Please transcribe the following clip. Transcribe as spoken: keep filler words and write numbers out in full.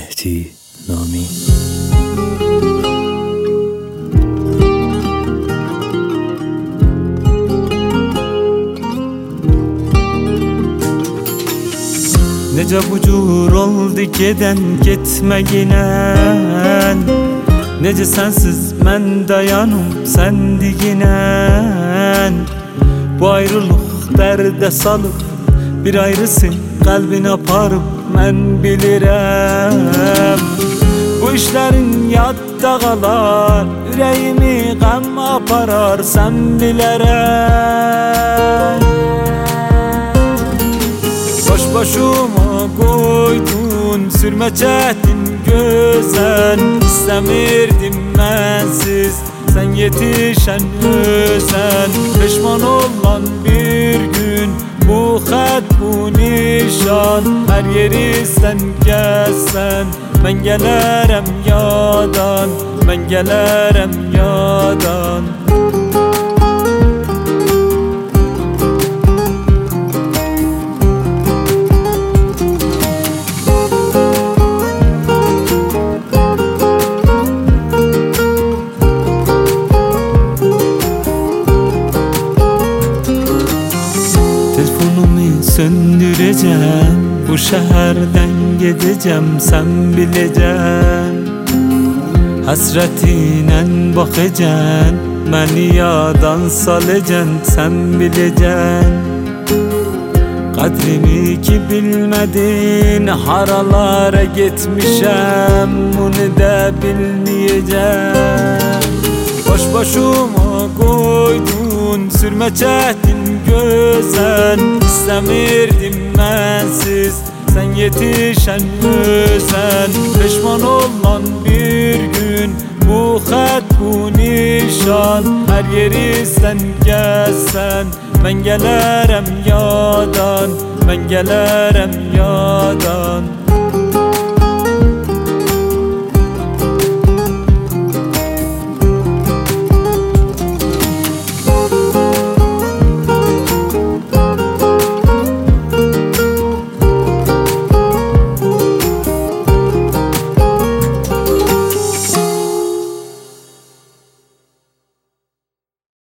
Mehdi Nami. Nece bucur oldu geden gitmeginen, nece sensiz men dayanım sen diginen. Bu ayrılık derde salıp bir ayrısın kalbine aparıp men bilirem. Bu işlerin yadda kalar, yüreğimi gam aparar sen bilerem. Boş boşuma koydun sürme çetin gözen, İstemirdim mensiz sen yetişen özen. Pişman olan bir gün bu xət bu nişan, her yeri sen gelsen ben gelərəm yadan, ben gelərəm yadan. Telefonumu söndüreceğim, bu şehirden gideceğim sen bileceksin. Hasretinen bakacaksın, beni yadan salacaksın sen bileceksin. Kadrimi ki bilmedin, haralara gitmişem, bunu da bilmeyeceğim. Boş boşuma koydun sürme çetin gözen, İstemirdim mensiz sen yetişen özen. Pişman olan bir gün bu xət bu nişan, her yeri sen gelsen ben gelərəm yadan, ben gelərəm yadan.